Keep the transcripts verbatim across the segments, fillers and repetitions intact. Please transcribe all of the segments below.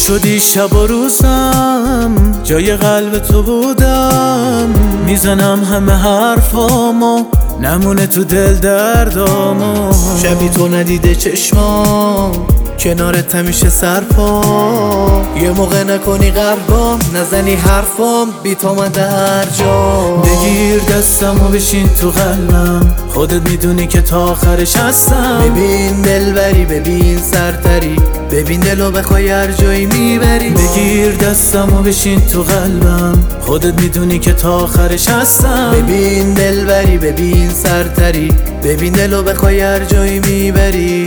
شدی شب و روزم، جای قلب تو بودم. میزنم همه حرفامو، نمونه تو دل دردامو. شبی تو ندیده چشمام، کنارت همیشه سرپا. یه موقع نکنی قلبم، نزنی حرفام، بی تو من در جا. بگیر دستم و بشین تو قلبم، خودت میدونی که تا آخرش هستم. ببین دلبری، ببین سرتری، ببین دلو بخوای هر جایی میبری. بگیر دستم و بشین تو قلبم، خودت میدونی که تا آخرش هستم. ببین دلبری، ببین سرتری، ببین دلو بخوای هر جایی میبری.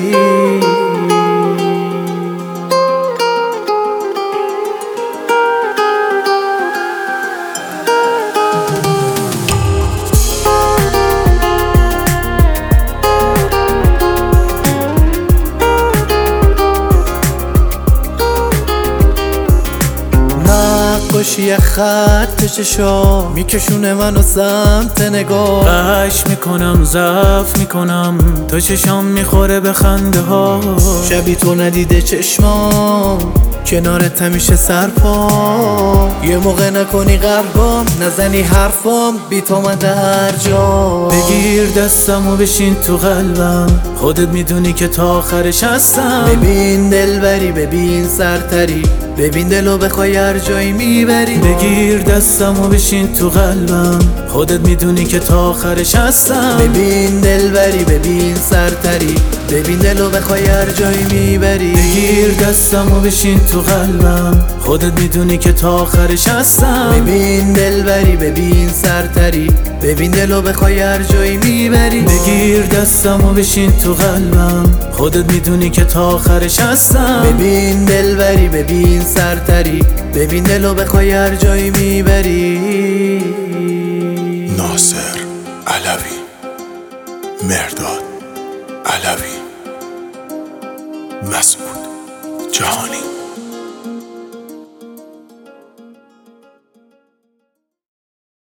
نقاشی خط چشا میکشونه منو سمت نگاه. قش میکنم ضعف میکنم، تا چشام میخوره به خنده ها. شبی تو ندیده چشمام، کنارت همیشه سرپا. یه موقع نکنی قلبم، نزنی حرفام، بی تو من در جا. بگیر دستم و بشین تو قلبم، خودت میدونی که تا آخرش هستم. ببین دلبری، ببین سرتری، ببین دلو بخوای هر جایی میبری. بگیر دستم و بشین تو قلبم، خودت میدونی که تا آخرش هستم. ببین دلبری، ببین سرتری، ببین دلو بخوای هر جایی میبری. بگیر دستم و بشین تو قلبم، خودت میدونی که تا آخرش هستم. ببین دلبری، ببین سرتری، ببین دلو بخوای هر جایی میبری. بگیر دستم و بشین تو قلبم، خودت میدونی که تا آخرش هستم. ببین دلبری، ببین سرتری، ببین دلو بخوای هر جایی میبری. ناصر علوی، مهرداد علوی، مسعود جهانی.